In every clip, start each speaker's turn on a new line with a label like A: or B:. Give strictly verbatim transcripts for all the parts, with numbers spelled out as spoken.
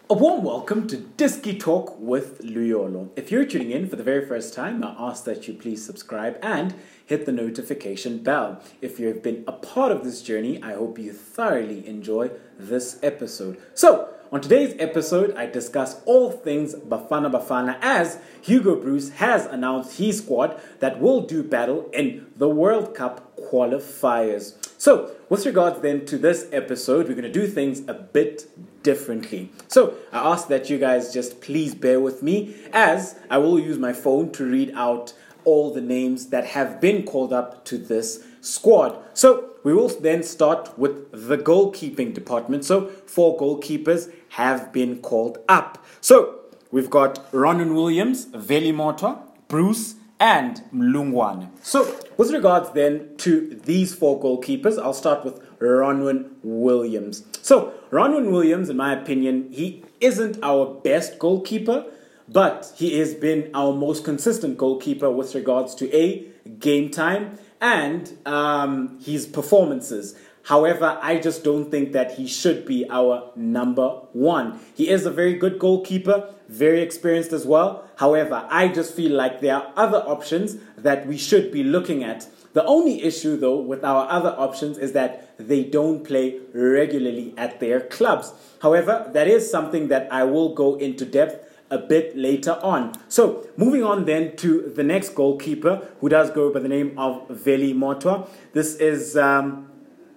A: A warm welcome to Disky Talk with Luyolo. If you're tuning in for the very first time, I ask that you please subscribe and hit the notification bell. If you've been a part of this journey, I hope you thoroughly enjoy this episode. So, on today's episode, I discuss all things Bafana Bafana as Hugo Broos has announced his squad that will do battle in the World Cup qualifiers. So, with regards then to this episode, we're going to do things a bit differently. So, I ask that you guys just please bear with me as I will use my phone to read out all the names that have been called up to this squad. So, we will then start with the goalkeeping department. So, four goalkeepers have been called up. So, we've got Ronwen Williams, Veli Motwa, Broos, and Mlungwane. So, with regards then to these four goalkeepers, I'll start with Ronwen Williams. So, Ronwen Williams, in my opinion, he isn't our best goalkeeper, but he has been our most consistent goalkeeper with regards to A, game time, and um, his performances. However, I just don't think that he should be our number one. He is a very good goalkeeper, very experienced as well. However, I just feel like there are other options that we should be looking at. The only issue, though, with our other options is that they don't play regularly at their clubs. However, that is something that I will go into depth a bit later on. So, moving on then to the next goalkeeper, who does go by the name of Veli Motwa. This is um,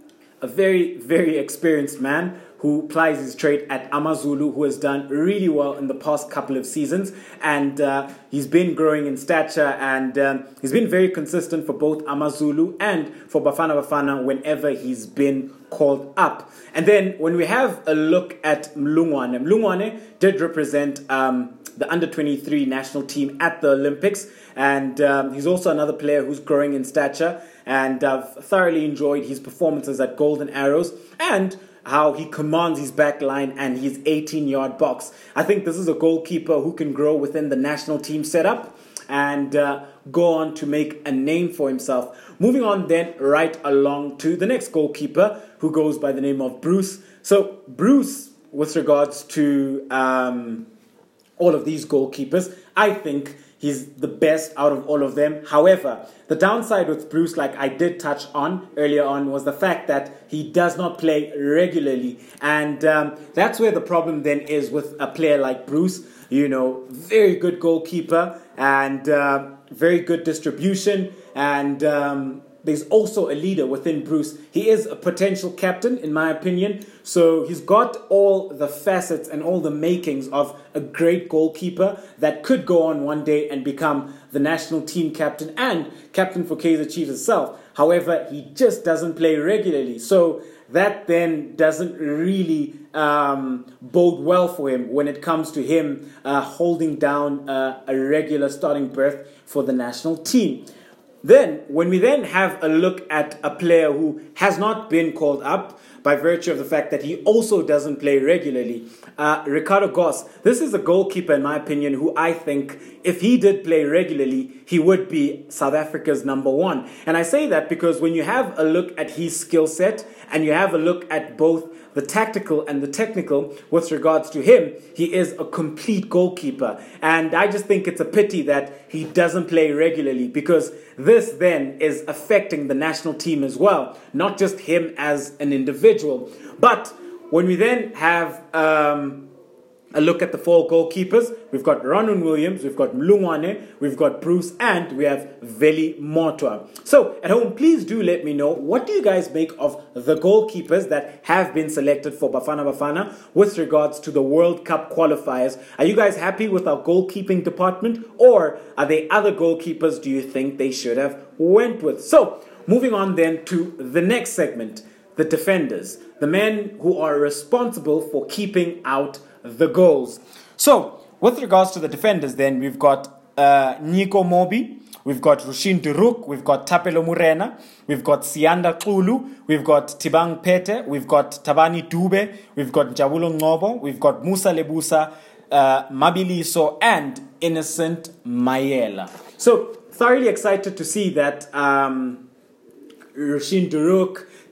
A: a very, very experienced man who plies his trade at Amazulu, who has done really well in the past couple of seasons. And uh, he's been growing in stature, and um, he's been very consistent for both Amazulu and for Bafana Bafana whenever he's been called up. And then when we have a look at Mlungwane, Mlungwane did represent um, the under twenty-three national team at the Olympics. And um, he's also another player who's growing in stature. And I've thoroughly enjoyed his performances at Golden Arrows and how he commands his back line and his eighteen-yard box. I think this is a goalkeeper who can grow within the national team setup and uh, go on to make a name for himself. Moving on then right along to the next goalkeeper who goes by the name of Broos. So Broos, with regards to um, all of these goalkeepers, I think he's the best out of all of them. However, the downside with Broos, like I did touch on earlier on, was the fact that he does not play regularly. And um, that's where the problem then is with a player like Broos. You know, very good goalkeeper and uh, very good distribution. And um, there's also a leader within Broos. He is a potential captain, in my opinion. So he's got all the facets and all the makings of a great goalkeeper that could go on one day and become the national team captain and captain for Kaizer Chiefs itself. However, he just doesn't play regularly. So that then doesn't really um, bode well for him when it comes to him uh, holding down uh, a regular starting berth for the national team. Then, when we then have a look at a player who has not been called up by virtue of the fact that he also doesn't play regularly, uh, Ricardo Goss. This is a goalkeeper, in my opinion, who I think if he did play regularly, he would be South Africa's number one. And I say that because when you have a look at his skill set and you have a look at both the tactical and the technical with regards to him, he is a complete goalkeeper. And I just think it's a pity that he doesn't play regularly, because this then is affecting the national team as well, not just him as an individual. But when we then have um, a look at the four goalkeepers, we've got Ronwen Williams, we've got Mlungwane, we've got Broos, and we have Veli Motwa. So, at home, please do let me know, what do you guys make of the goalkeepers that have been selected for Bafana Bafana with regards to the World Cup qualifiers? Are you guys happy with our goalkeeping department, or are there other goalkeepers do you think they should have went with? So, moving on then to the next segment, the defenders, the men who are responsible for keeping out the goals. So, with regards to the defenders then, we've got uh, Nico Mobi, we've got Rushin Duruk, we've got Tapelo Murena, we've got Sianda Kulu, we've got Tibang Pete, we've got Tabani Dube, we've got Jabulo Ngobo, we've got Musa Lebusa, uh, Mabiliso, and Innocent Mayela. So, thoroughly excited to see that um, Rushin Duruk,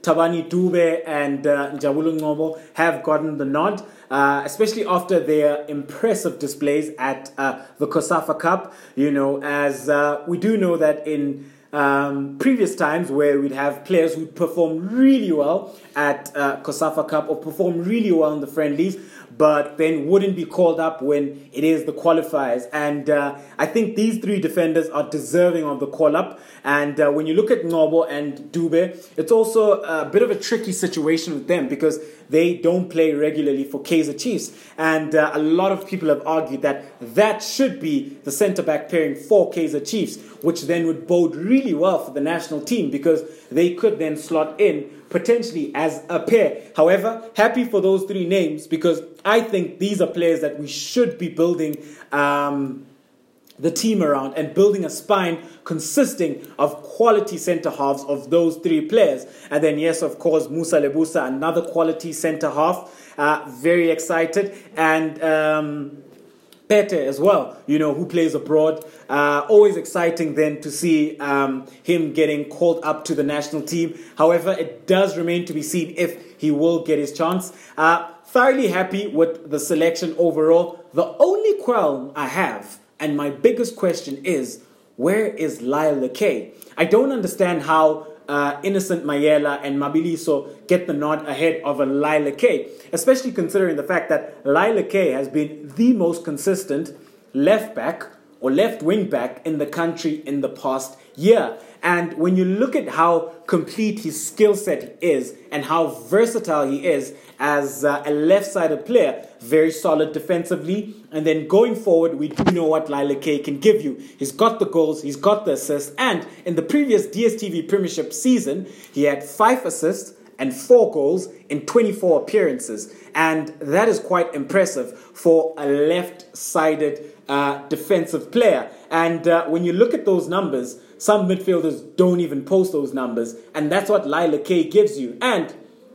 A: Thabani Dube and uh, Njabulo Ngcobo have gotten the nod, uh, especially after their impressive displays at uh, the COSAFA Cup. You know, as uh, we do know that in um, previous times where we'd have players who'd perform really well at uh, COSAFA Cup or perform really well in the friendlies, but then wouldn't be called up when it is the qualifiers. And uh, I think these three defenders are deserving of the call-up. And uh, when you look at Ngcobo and Dube, it's also a bit of a tricky situation with them because they don't play regularly for Kaizer Chiefs. And uh, a lot of people have argued that that should be the centre-back pairing for Kaizer Chiefs, which then would bode really well for the national team because they could then slot in potentially as a pair. However, happy for those three names because I think these are players that we should be building um, the team around and building a spine consisting of quality centre halves of those three players. And then, yes, of course, Musa Lebusa, another quality centre half. Uh, very excited. And Um, Pete as well, you know, who plays abroad. Uh, always exciting then to see um, him getting called up to the national team. However, it does remain to be seen if he will get his chance. Uh, thoroughly happy with the selection overall. The only qualm I have, and my biggest question is, where is Lyle Lekay? I don't understand how Uh, Innocent Mayela and Mabiliso get the nod ahead of a Lyle Lekay, especially considering the fact that Lyle Lekay has been the most consistent left back or left wing back in the country in the past year. And when you look at how complete his skill set is and how versatile he is as uh, a left-sided player, very solid defensively, and then going forward, we do know what Lyle Lekay can give you. He's got the goals, he's got the assists, and in the previous D S T V Premiership season, he had five assists and four goals in twenty-four appearances. And that is quite impressive for a left-sided uh, defensive player. And uh, when you look at those numbers, some midfielders don't even post those numbers. And that's what Lyle Lekay gives you. And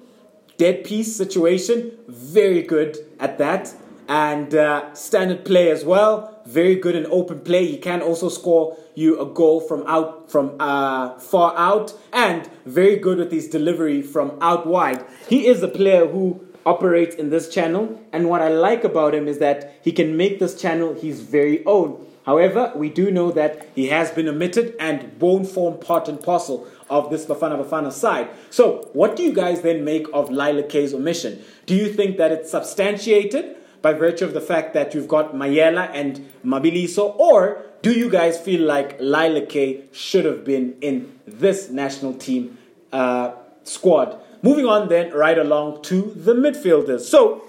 A: dead piece situation, very good at that. And uh, standard play as well, very good in open play. He can also score you a goal from out from uh, far out, and very good with his delivery from out wide. He is a player who operates in this channel, and what I like about him is that he can make this channel his very own. However, we do know that he has been omitted and won't form part and parcel of this Bafana Bafana side. So, what do you guys then make of Lyle Lekay's omission? Do you think that it's substantiated by virtue of the fact that you've got Mayela and Mabiliso, or do you guys feel like Lyle Lekay should have been in this national team uh, squad? Moving on then, right along to the midfielders. So,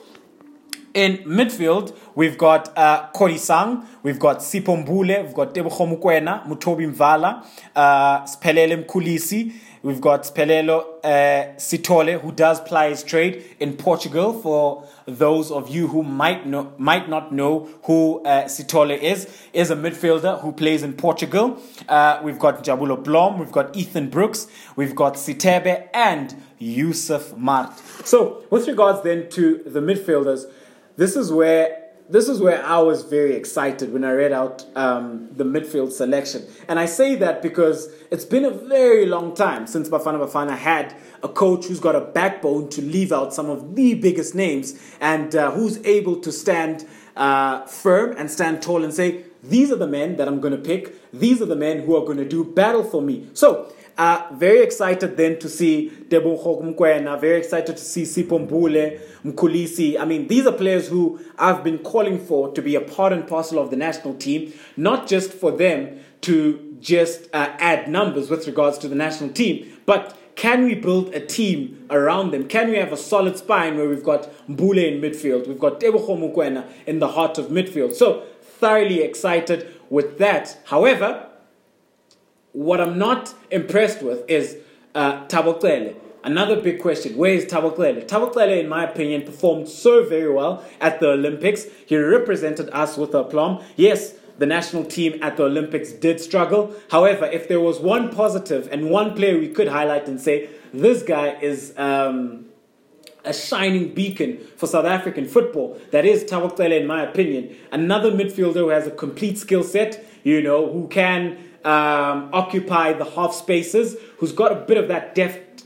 A: in midfield, we've got uh, Korisang, we've got Sipho Mbule, we've got Tebogo Mokoena, Mutobi Mvala, uh, Siphelele Mkhulisi, we've got Siphelelo uh, Sithole, who does ply his trade in Portugal. For those of you who might know, might not know who uh, Sithole is, is a midfielder who plays in Portugal. Uh, we've got Njabulo Blom, we've got Ethan Brooks, we've got Sitebe, and Yusuf Mart. So, with regards then to the midfielders, This is where this is where I was very excited when I read out um, the midfield selection. And I say that because it's been a very long time since Bafana Bafana had a coach who's got a backbone to leave out some of the biggest names and uh, who's able to stand uh, firm and stand tall and say, these are the men that I'm going to pick. These are the men who are going to do battle for me. So, Uh, very excited then to see Tebogo Mokoena, very excited to see Sipho Mbule, Mkhulisi. I mean, these are players who I've been calling for to be a part and parcel of the national team, not just for them to just uh, add numbers with regards to the national team, but can we build a team around them? Can we have a solid spine where we've got Mbule in midfield, we've got Tebogo Mokoena in the heart of midfield? So, thoroughly excited with that. However, what I'm not impressed with is uh, Thabo Cele. Another big question, where is Thabo Cele? Thabo Cele, in my opinion, performed so very well at the Olympics. He represented us with aplomb. Yes, the national team at the Olympics did struggle. However, if there was one positive and one player we could highlight and say, this guy is um, a shining beacon for South African football, that is Thabo Cele, in my opinion. Another midfielder who has a complete skill set, you know, who can Um, occupy the half spaces, who's got a bit of that deft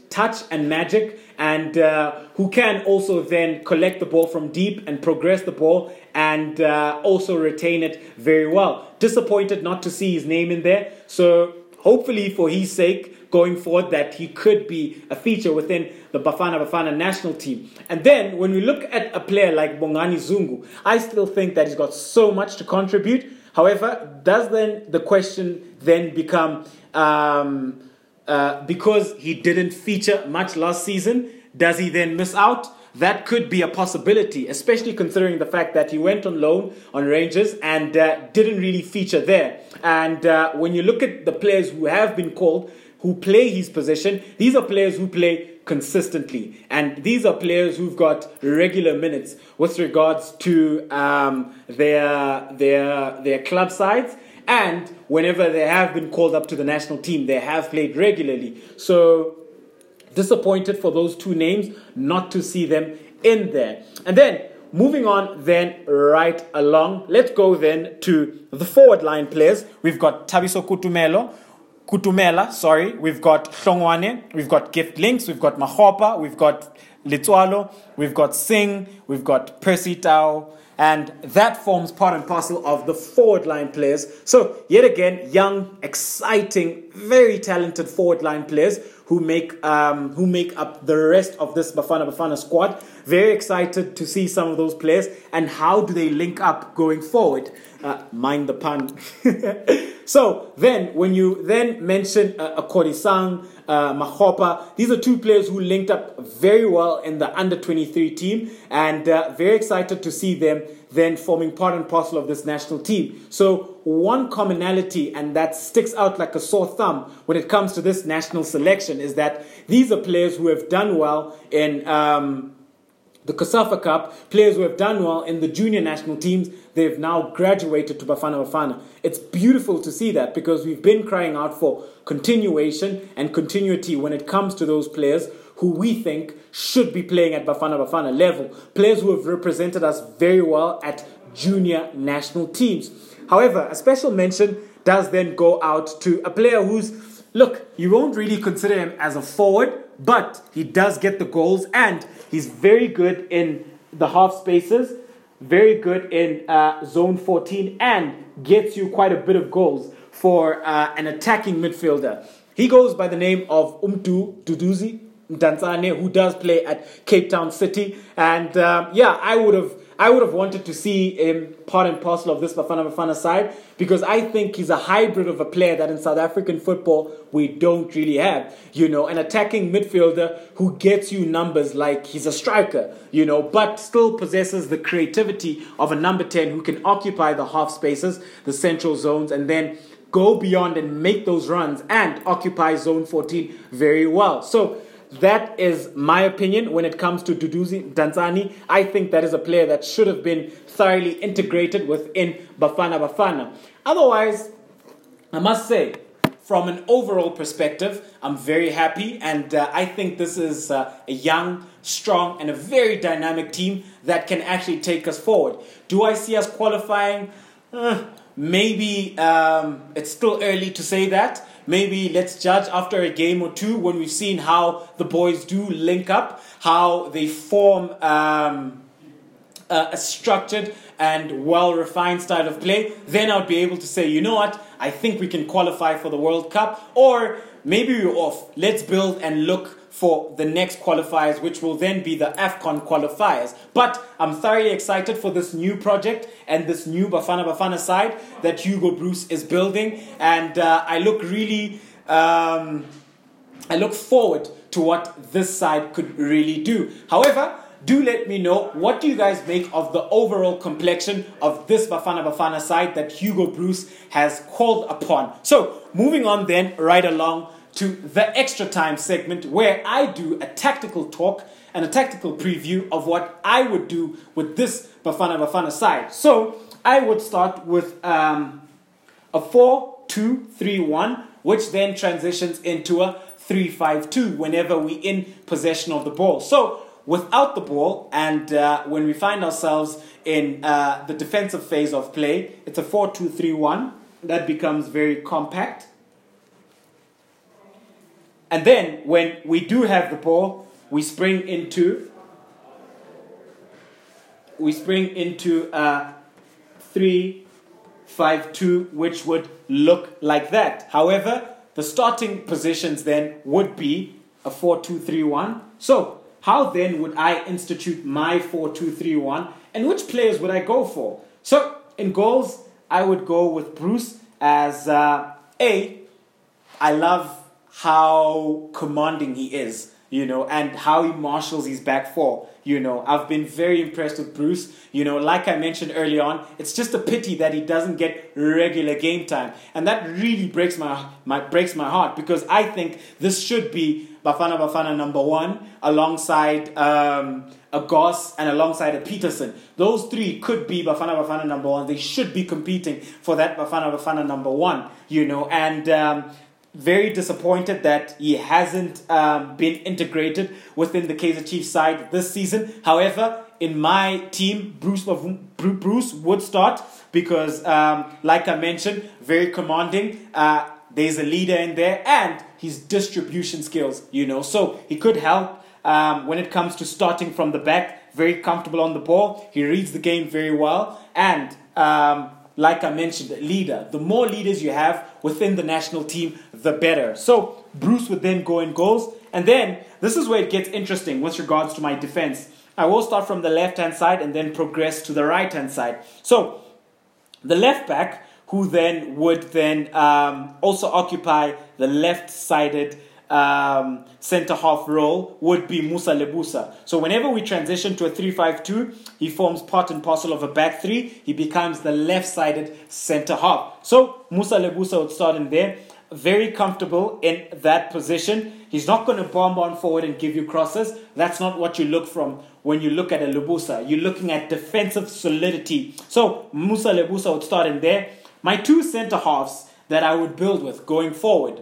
A: touch and magic, and uh, who can also then collect the ball from deep and progress the ball and uh, also retain it very well. Disappointed not to see his name in there. So hopefully for his sake, going forward, that he could be a feature within the Bafana Bafana national team. And then when we look at a player like Bongani Zungu, I still think that he's got so much to contribute. However, does then the question then become, um, uh, because he didn't feature much last season, does he then miss out? That could be a possibility, especially considering the fact that he went on loan on Rangers and uh, didn't really feature there. And uh, when you look at the players who have been called, who play his position, these are players who play consistently. And these are players who've got regular minutes with regards to um, their, their, their club sides. And whenever they have been called up to the national team, they have played regularly. So disappointed for those two names not to see them in there. And then moving on then right along, let's go then to the forward line players. We've got Thabiso Kutumelo, Kutumela, sorry. We've got Hlongwane, we've got Gift Links, we've got Mahopa, we've got Letswalo, we've got Singh, we've got Percy Tau, and that forms part and parcel of the forward line players. So yet again, young, exciting, very talented forward line players who make um, who make up the rest of this Bafana Bafana squad. Very excited to see some of those players and how do they link up going forward. Uh, mind the pun. So then, when you then mention uh, Akorisang, uh, Mahopa, these are two players who linked up very well in the under twenty-three team, and uh, very excited to see them then forming part and parcel of this national team. So one commonality, and that sticks out like a sore thumb when it comes to this national selection, is that these are players who have done well in um, the COSAFA Cup, players who have done well in the junior national teams. They've now graduated to Bafana Bafana. It's beautiful to see that, because we've been crying out for continuation and continuity when it comes to those players who we think should be playing at Bafana Bafana level. Players who have represented us very well at junior national teams. However, a special mention does then go out to a player who's, look, you won't really consider him as a forward, but he does get the goals and he's very good in the half spaces, very good in uh, zone fourteen, and gets you quite a bit of goals for uh, an attacking midfielder. He goes by the name of Umtu Duduzi Mdantsane, who does play at Cape Town City. And um, yeah, I would have I would have wanted to see him part and parcel of this Bafana Bafana side, because I think he's a hybrid of a player that in South African football we don't really have. You know, an attacking midfielder who gets you numbers like he's a striker, you know, but still possesses the creativity of a number ten who can occupy the half spaces, the central zones, and then go beyond and make those runs and occupy zone fourteen very well. So that is my opinion when it comes to Duduzi Mdantsane. I think that is a player that should have been thoroughly integrated within Bafana Bafana. Otherwise, I must say, from an overall perspective, I'm very happy, and uh, I think this is uh, a young, strong, and a very dynamic team that can actually take us forward. Do I see us qualifying? Uh, maybe um, it's still early to say that. Maybe let's judge after a game or two when we've seen how the boys do link up, how they form um, a, a structured and well-refined style of play. Then I'll be able to say, you know what, I think we can qualify for the World Cup. Or maybe we're off. Let's build and look for the next qualifiers, which will then be the AFCON qualifiers. But I'm thoroughly excited for this new project and this new Bafana Bafana side that Hugo Bruce is building. And uh, I look really, um, I look forward to what this side could really do. However, do let me know, what do you guys make of the overall complexion of this Bafana Bafana side that Hugo Bruce has called upon? So, moving on then, right along to the extra time segment, where I do a tactical talk and a tactical preview of what I would do with this Bafana Bafana side. So I would start with um, a four two three one, which then transitions into a three five two whenever we in possession of the ball. So without the ball, and uh, when we find ourselves in uh, the defensive phase of play, it's a four two three one. That becomes very compact. and then when we do have the ball, we spring into we spring into a three five two, which would look like that. However, the starting positions then would be a four two three one. So how then would I institute my four two three one, and which players would I go for? So in goals, I would go with Bruce as uh, A. I love how commanding he is, you know, and how he marshals his back four. You know, I've been very impressed with Bruce. You know, like I mentioned early on, it's just a pity that he doesn't get regular game time. And that really breaks my, my breaks my heart, because I think this should be Bafana Bafana number one alongside um, a Goss and alongside a Peterson. Those three could be Bafana Bafana number one. They should be competing for that Bafana Bafana number one, you know, and... Um, very disappointed that he hasn't um, been integrated within the Kaizer Chiefs side this season. However, in my team, Bruce Bruce would start because, um, like I mentioned, very commanding. Uh, there's a leader in there, and his distribution skills, you know. So he could help um, when it comes to starting from the back. Very comfortable on the ball. He reads the game very well, and um, like I mentioned, leader. The more leaders you have within the national team, the better. So Bruce would then go in goals. And then this is where it gets interesting with regards to my defense. I will start from the left-hand side and then progress to the right-hand side. So the left back, who then would then um, also occupy the left-sided um, centre-half role, would be Musa Lebusa. So whenever we transition to a three five two, he forms part and parcel of a back three. He becomes the left-sided centre-half. So Musa Lebusa would start in there. Very comfortable in that position. He's not going to bomb on forward and give you crosses. That's not what you look from when you look at a Lebusa. You're looking at defensive solidity. So Musa Lebusa would start in there. My two centre-halves that I would build with going forward.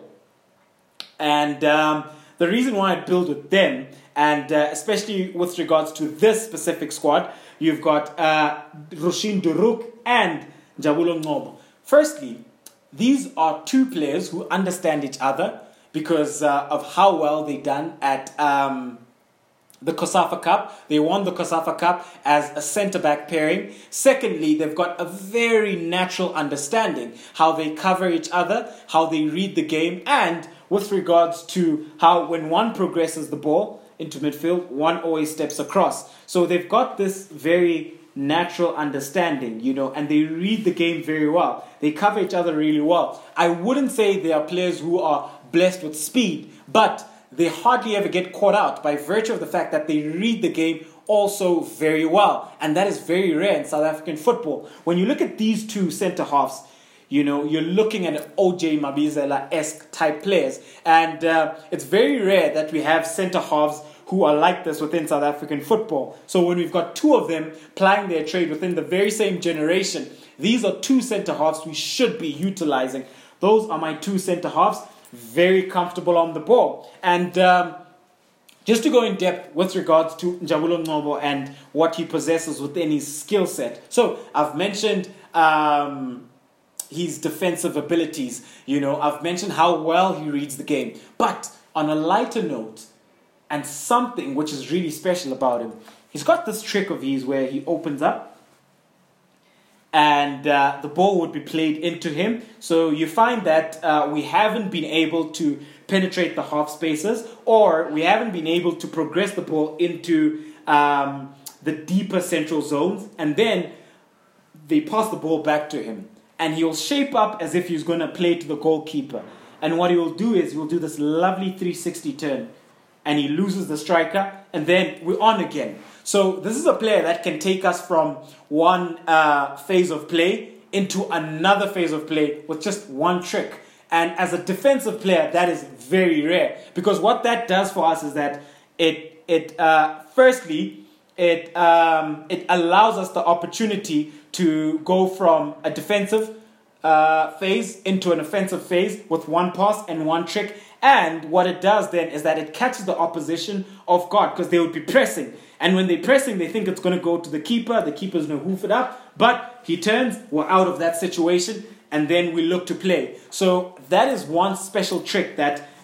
A: And um, the reason why I build with them, and uh, especially with regards to this specific squad, you've got uh, Rushin Duruk and Jabulo Ngobo. Firstly, these are two players who understand each other because uh, of how well they done at um, the COSAFA Cup. They won the COSAFA Cup as a centre-back pairing. Secondly, they've got a very natural understanding how they cover each other, how they read the game, and with regards to how when one progresses the ball into midfield, one always steps across. So they've got this very natural understanding, you know, and they read the game very well. They cover each other really well. I wouldn't say they are players who are blessed with speed, but they hardly ever get caught out by virtue of the fact that they read the game also very well. And that is very rare in South African football. When you look at these two centre-halves, you know, you're looking at O J Mabizela-esque type players. And uh, it's very rare that we have centre-halves who are like this within South African football. So when we've got two of them plying their trade within the very same generation, these are two centre-halves we should be utilising. Those are my two centre-halves, very comfortable on the ball. And um, just to go in depth with regards to Jabulo Ngobo and what he possesses within his skill set. So I've mentioned Um, his defensive abilities, you know, I've mentioned how well he reads the game. But on a lighter note, and something which is really special about him, he's got this trick of his where he opens up and uh, the ball would be played into him. So you find that uh, we haven't been able to penetrate the half spaces, or we haven't been able to progress the ball into um, the deeper central zones, and then they pass the ball back to him. And he'll shape up as if he's going to play to the goalkeeper. And what he will do is he'll do this lovely three sixty turn. And he loses the striker. And then we're on again. So this is a player that can take us from one uh, phase of play into another phase of play with just one trick. And as a defensive player, that is very rare. Because what that does for us is that it, it uh, firstly, it, um, it allows us the opportunity to go from a defensive uh, phase into an offensive phase with one pass and one trick. And what it does then is that it catches the opposition off guard because they would be pressing. And when they're pressing, they think it's going to go to the keeper. The keeper's going to hoof it up. But he turns, we're out of that situation, and then we look to play. So that is one special trick that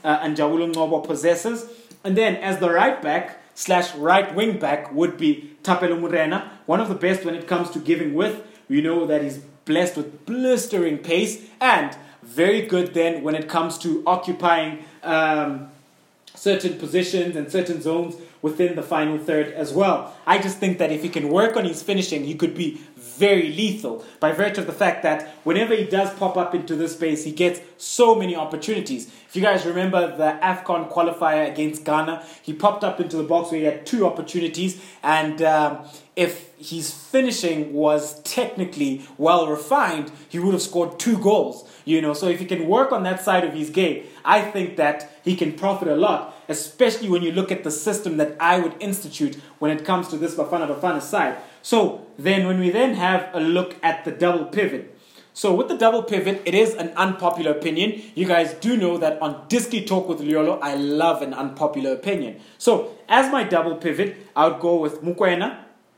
A: uh, Njabulo Ngcobo possesses. And then as the right back slash right wing back would be Thapelo Morena, one of the best when it comes to giving width. We know that he's blessed with blistering pace and very good then when it comes to occupying um, certain positions and certain zones within the final third as well. I just think that if he can work on his finishing, he could be very lethal by virtue of the fact that whenever he does pop up into this space, he gets so many opportunities. If you guys remember the AFCON qualifier against Ghana, he popped up into the box where he had two opportunities, and um, if his finishing was technically well refined, he would have scored two goals. You know, so if he can work on that side of his game, I think that he can profit a lot, especially when you look at the system that I would institute when it comes to this Bafana Bafana side. So then when we then have a look at the double pivot. So with the double pivot, it is an unpopular opinion. You guys do know that on Diski Talk with Luyolo, I love an unpopular opinion. So as my double pivot, I would go with Mokoena,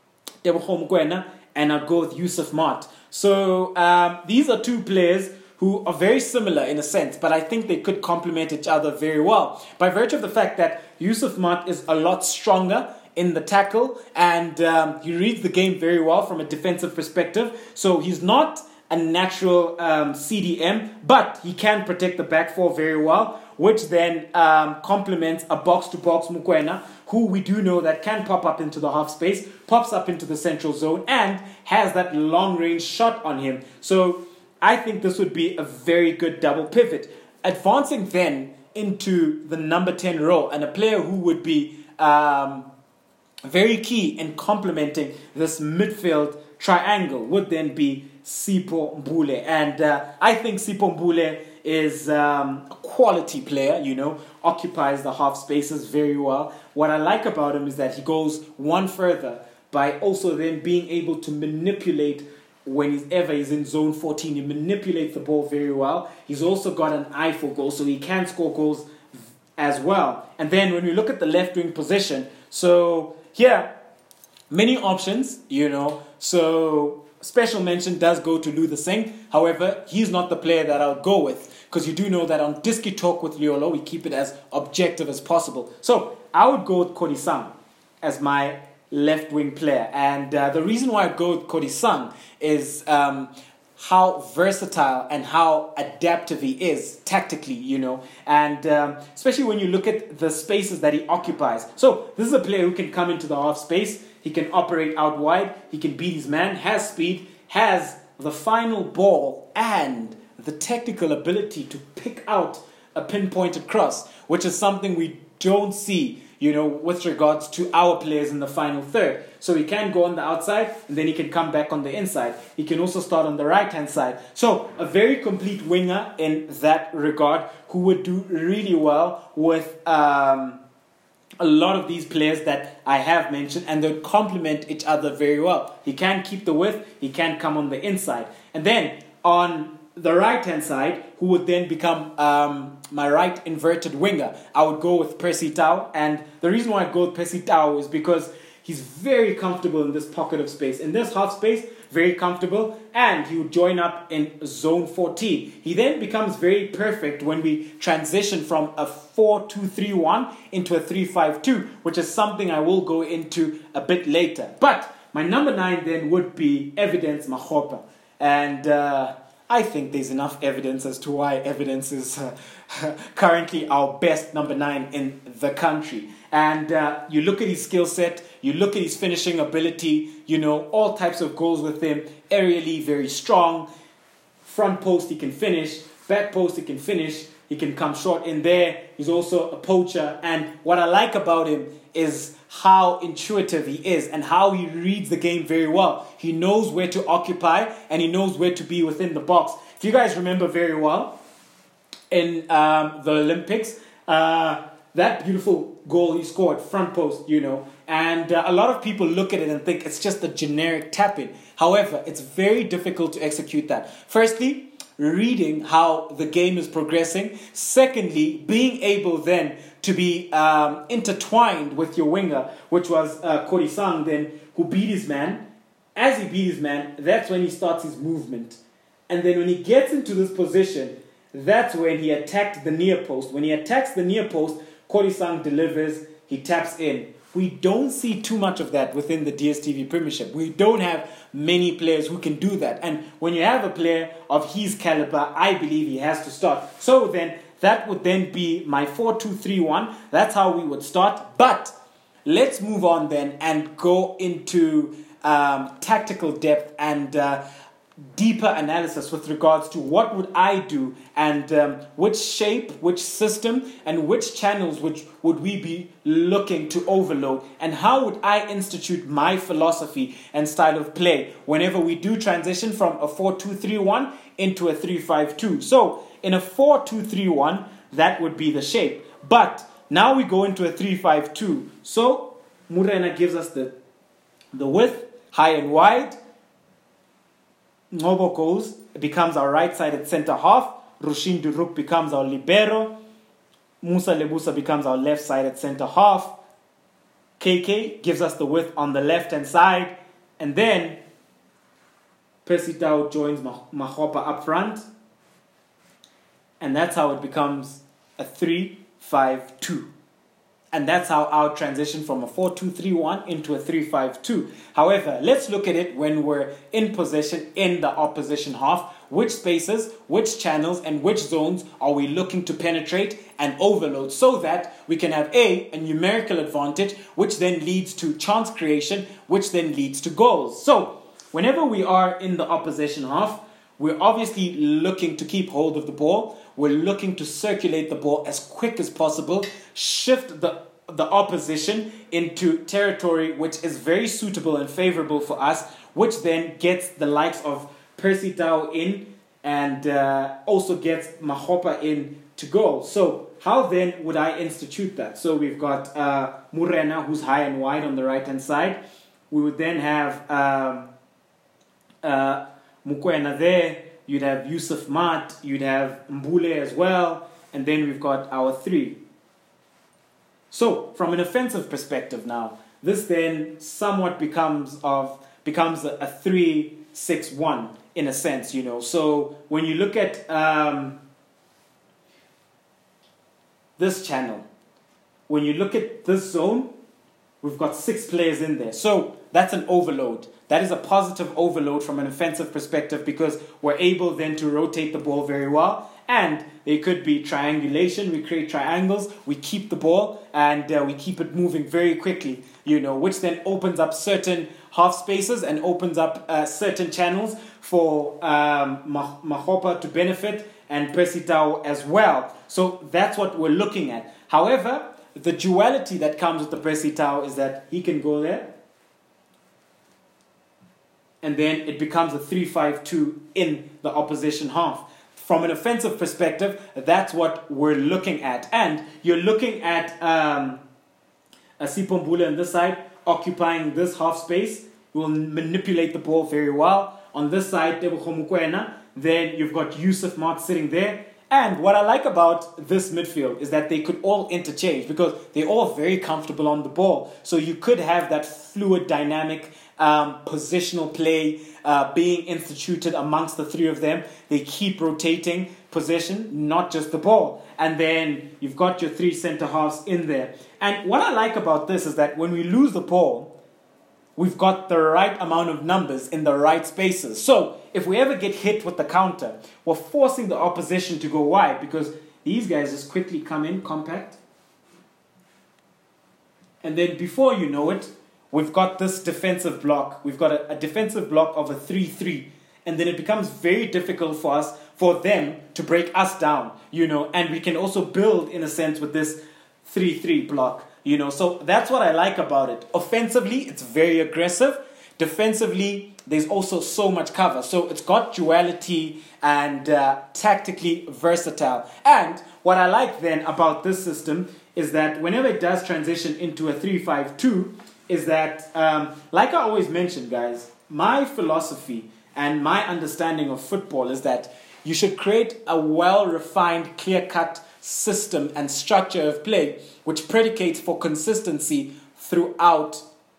A: Tebogo Mokoena, and I'd go with Yusuf Maat. So um, these are two players who are very similar in a sense, but I think they could complement each other very well by virtue of the fact that Yusuf Maat is a lot stronger in the tackle, and um, he reads the game very well from a defensive perspective. So he's not a natural um, C D M, but he can protect the back four very well, which then um, complements a box-to-box Mokoena, who we do know that can pop up into the half space, pops up into the central zone, and has that long-range shot on him. So I think this would be a very good double pivot. Advancing then into the number ten role, and a player who would be um, very key in complementing this midfield triangle would then be Sipho Mbule. And uh, I think Sipho Mbule is um, a quality player, you know, occupies the half spaces very well. What I like about him is that he goes one further by also then being able to manipulate whenever he's in zone fourteen. He manipulates the ball very well. He's also got an eye for goals, so he can score goals as well. And then when we look at the left wing position, so here, many options, you know. So special mention does go to Luther Singh. However, he's not the player that I'll go with, because you do know that on Diski Talk with Luyolo, we keep it as objective as possible. So I would go with Kodisang as my left wing player. And uh, the reason why I go with Kodisang is um, how versatile and how adaptive he is tactically, you know, and um, especially when you look at the spaces that he occupies. So this is a player who can come into the half space, he can operate out wide, he can beat his man, has speed, has the final ball, and the technical ability to pick out a pinpointed cross, which is something we don't see, you know, with regards to our players in the final third. So he can go on the outside, and then he can come back on the inside. He can also start on the right-hand side. So a very complete winger in that regard, who would do really well with um, a lot of these players that I have mentioned, and they would complement each other very well. He can keep the width, he can come on the inside. And then on the right-hand side, who would then become um, my right inverted winger, I would go with Percy Tau. And the reason why I go with Percy Tau is because he's very comfortable in this pocket of space. In this half space, very comfortable, and he would join up in zone fourteen. He then becomes very perfect when we transition from a four two three one into a three five two, which is something I will go into a bit later. But my number nine then would be Evidence Makgopa. And uh, I think there's enough evidence as to why Evidence is uh, currently our best number nine in the country. And uh, you look at his skill set, you look at his finishing ability, you know, all types of goals with him. Aerially, very strong. Front post, he can finish. Back post, he can finish. He can come short in there. He's also a poacher. And what I like about him is how intuitive he is and how he reads the game very well. He knows where to occupy and he knows where to be within the box. If you guys remember very well, in um, the Olympics, uh, that beautiful goal he scored, front post, you know, and uh, a lot of people look at it and think it's just a generic tap-in. However, it's very difficult to execute that. Firstly, reading how the game is progressing. Secondly, being able then to be um, intertwined with your winger, which was uh, Kodisang then, who beat his man. As he beat his man, that's when he starts his movement. And then when he gets into this position, that's when he attacked the near post. When he attacks the near post, Kholisang delivers, he taps in. We don't see too much of that within the D S T V Premiership. We don't have many players who can do that. And when you have a player of his caliber, I believe he has to start. So then, that would then be my four two three one. That's how we would start. But let's move on then and go into um, tactical depth and uh, deeper analysis with regards to what would I do and um, which shape, which system, and which channels which would we be looking to overload, and how would I institute my philosophy and style of play whenever we do transition from a four two three one into a three five two. So in a four two three one, that would be the shape. But now we go into a three five two. So Morena gives us the, the width, high and wide. Ngobo goes, becomes our right-sided centre half. Rushin Duruk becomes our libero. Musa Lebusa becomes our left-sided centre half. K K gives us the width on the left-hand side. And then Percy Tau joins Makgopa up front. And that's how it becomes a three five two. And that's how our transition from a four two three one into a three five two. However, let's look at it when we're in possession in the opposition half. Which spaces, which channels, and which zones are we looking to penetrate and overload so that we can have A, a numerical advantage, which then leads to chance creation, which then leads to goals. So, whenever we are in the opposition half, we're obviously looking to keep hold of the ball. We're looking to circulate the ball as quick as possible, shift the, the opposition into territory which is very suitable and favorable for us, which then gets the likes of Percy Tau in and uh, also gets Makgopa in to goal. So how then would I institute that? So we've got uh, Morena, who's high and wide on the right-hand side. We would then have um, uh, Mokoena there. You'd have Yusuf Mat, you'd have Mbule as well, and then we've got our three. So, from an offensive perspective now, this then somewhat becomes of becomes a, a three six one in a sense, you know. So, when you look at um, this channel, when you look at this zone, we've got six players in there. So, that's an overload. That is a positive overload from an offensive perspective because we're able then to rotate the ball very well. And there could be triangulation. We create triangles. We keep the ball and uh, we keep it moving very quickly, you know, which then opens up certain half spaces and opens up uh, certain channels for um, Makgopa to benefit and Percy Tau as well. So that's what we're looking at. However, the duality that comes with the Percy Tau is that he can go there, and then it becomes a three five two in the opposition half. From an offensive perspective, that's what we're looking at. And you're looking at um, a Sipho Mbule on this side, occupying this half space. We will manipulate the ball very well. On this side, Tebogo Mokoena. Then you've got Yusuf Mat sitting there. And what I like about this midfield is that they could all interchange because they're all very comfortable on the ball. So you could have that fluid dynamic um, positional play uh, being instituted amongst the three of them. They keep rotating possession, not just the ball. And then you've got your three centre halves in there. And what I like about this is that when we lose the ball, we've got the right amount of numbers in the right spaces. So if we ever get hit with the counter, we're forcing the opposition to go wide because these guys just quickly come in compact. And then before you know it, we've got this defensive block. We've got a, a defensive block of a three three. And then it becomes very difficult for us, for them to break us down, you know. And we can also build, in a sense, with this three three block. You know, so that's what I like about it. Offensively, it's very aggressive. Defensively, there's also so much cover. So it's got duality and uh, tactically versatile. And what I like then about this system is that whenever it does transition into a three five two, is that, um, like I always mention, guys, my philosophy and my understanding of football is that you should create a well-refined, clear-cut system and structure of play which predicates for consistency throughout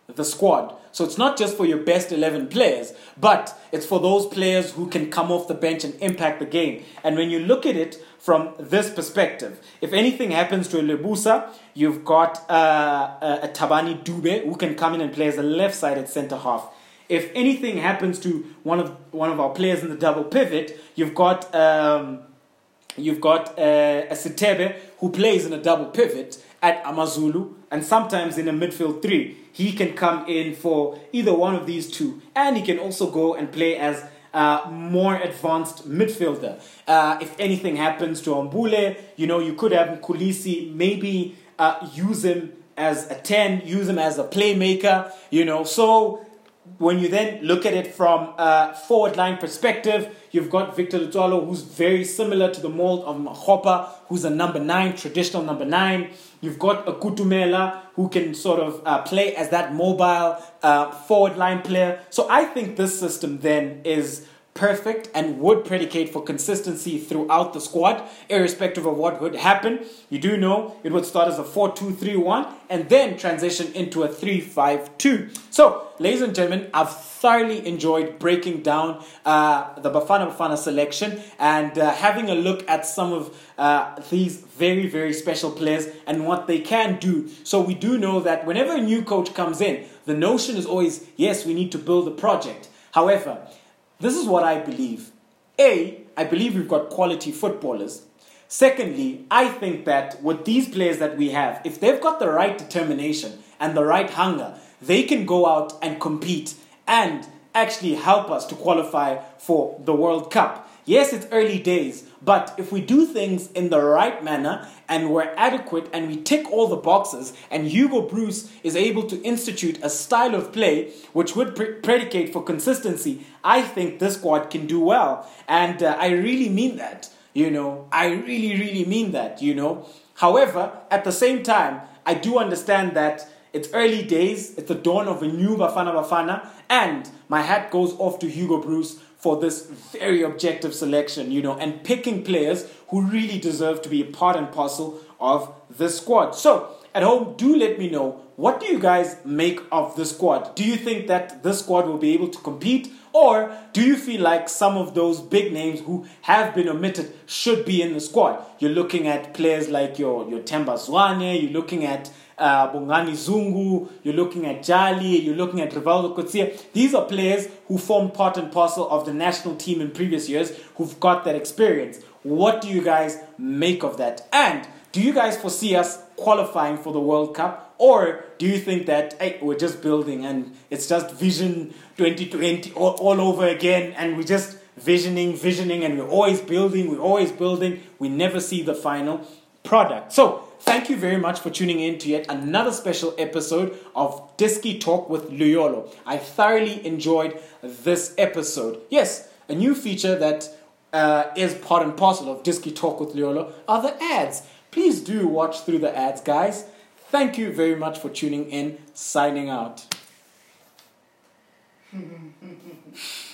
A: the squad. So it's not just for your best eleven players, but it's for those players who can come off the bench and impact the game. And when you look at it from this perspective, if anything happens to a Lebusa, you've got uh, a, a Tabani Dube who can come in and play as a left-sided centre half. If anything happens to one of one of our players in the double pivot, you've got um, you've got uh, a Sitebe who plays in a double pivot at Amazulu, and sometimes in a midfield three. He can come in for either one of these two, and he can also go and play as a more advanced midfielder. Uh, if anything happens to Ambule, you know, you could have Kulisi maybe uh, use him as a ten, use him as a playmaker, you know. So when you then look at it from a forward line perspective, you've got Victor Lutolo, who's very similar to the mold of Mahopa, who's a number nine, traditional number nine. You've got a Kutumela, who can sort of uh, play as that mobile uh, forward line player. So I think this system then is perfect and would predicate for consistency throughout the squad, irrespective of what would happen. You do know it would start as a four two three one and then transition into a three five two. So, ladies and gentlemen, I've thoroughly enjoyed breaking down uh, the Bafana Bafana selection and uh, having a look at some of uh, these very, very special players and what they can do. So we do know that whenever a new coach comes in, the notion is always, yes, we need to build a project. However, this is what I believe. A, I believe we've got quality footballers. Secondly, I think that with these players that we have, if they've got the right determination and the right hunger, they can go out and compete and actually help us to qualify for the World Cup. Yes, it's early days, but if we do things in the right manner and we're adequate and we tick all the boxes and Hugo Bruce is able to institute a style of play which would pre- predicate for consistency, I think this squad can do well. And uh, I really mean that, you know. I really, really mean that, you know. However, at the same time, I do understand that it's early days, it's the dawn of a new Bafana Bafana, and my hat goes off to Hugo Bruce for this very objective selection, you know, and picking players who really deserve to be a part and parcel of this squad. So, at home, do let me know, what do you guys make of the squad? Do you think that this squad will be able to compete? Or do you feel like some of those big names who have been omitted should be in the squad? You're looking at players like your, your Temba Zwane, you're looking at uh, Bongani Zungu, you're looking at Jali, you're looking at Rivaldo Kotsia. These are players who formed part and parcel of the national team in previous years, who've got that experience. What do you guys make of that? And do you guys foresee us qualifying for the World Cup? Or do you think that, hey, we're just building and it's just Vision twenty twenty all, all over again, and we're just visioning, visioning, and we're always building, we're always building, we never see the final product? So, thank you very much for tuning in to yet another special episode of Diski Talk with Luyolo. I thoroughly enjoyed this episode. Yes, a new feature that uh, is part and parcel of Diski Talk with Luyolo are the ads. Please do watch through the ads, guys. Thank you very much for tuning in. Signing out.